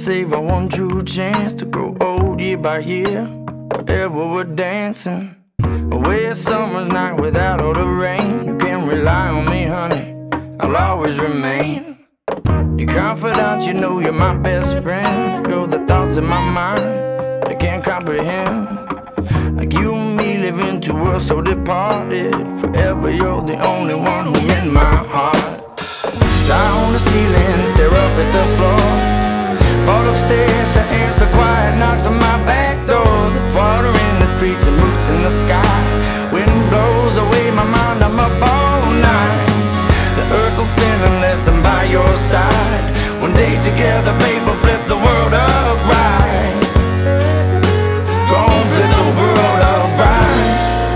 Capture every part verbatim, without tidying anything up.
save our one true chance to grow old year by year. Forever we're dancing away a summer's night without all the rain. You can rely on me, honey, I'll always remain your confidant. You know you're my best friend. You're the thoughts in my mind I can't comprehend. Like you and me live in two worlds so departed. Forever you're the only one who in my heart. Lie on the ceiling, stare up at the floor. Fall upstairs to answer quiet knocks on my back door. There's water in the streets and roots in the sky. Wind blows away my mind, I'm up all night. The earth will spin unless I'm by your side. One day together, babe, we'll flip the world upright. Gonna flip the world upright.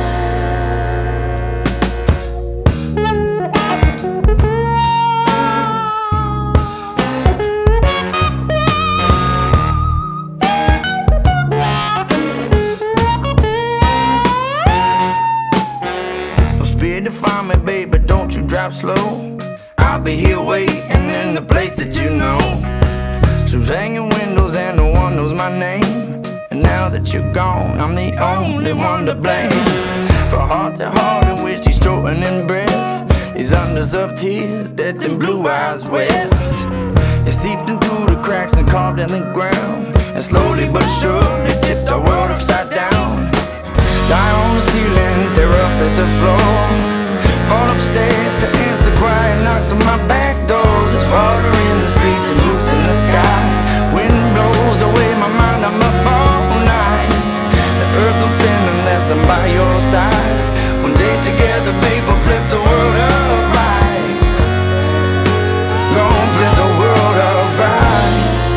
To find me, babe, but don't you drive slow. I'll be here waiting in the place that you know. Shoes hanging windows and no one knows my name. And now that you're gone, I'm the only one to blame. For heart to heart in which he's shortening breath. These undeserved tears that them blue eyes wept. It seeped into the cracks and carved in the ground. And slowly but surely tipped our world upside down. Die on the ceiling, stare up at the floor. Fall upstairs to answer quiet knocks on my back door. There's water in the streets and roots in the sky. Wind blows away my mind, I'm up all night. The earth will spin unless I'm by your side. One day together, babe, we'll flip the world upright. Gonna flip the world upright.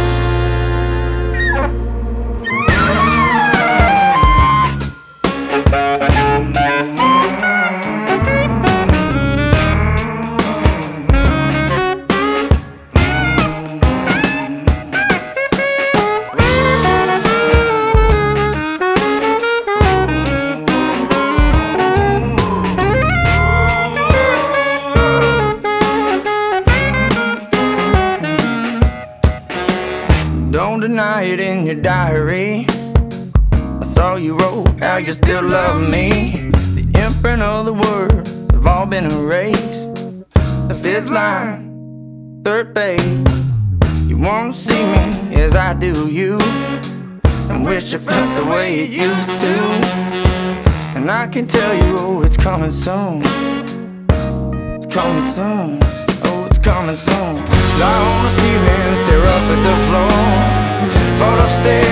Don't deny it in your diary. I saw you wrote how you still love me. The imprint of the words have all been erased. The fifth line, third page. You won't see me as I do you, and wish I felt the way it used to. And I can tell you, oh, it's coming soon. It's coming soon. Oh, it's coming soon. Lie on the ceiling, stare up at the floor. Fall upstairs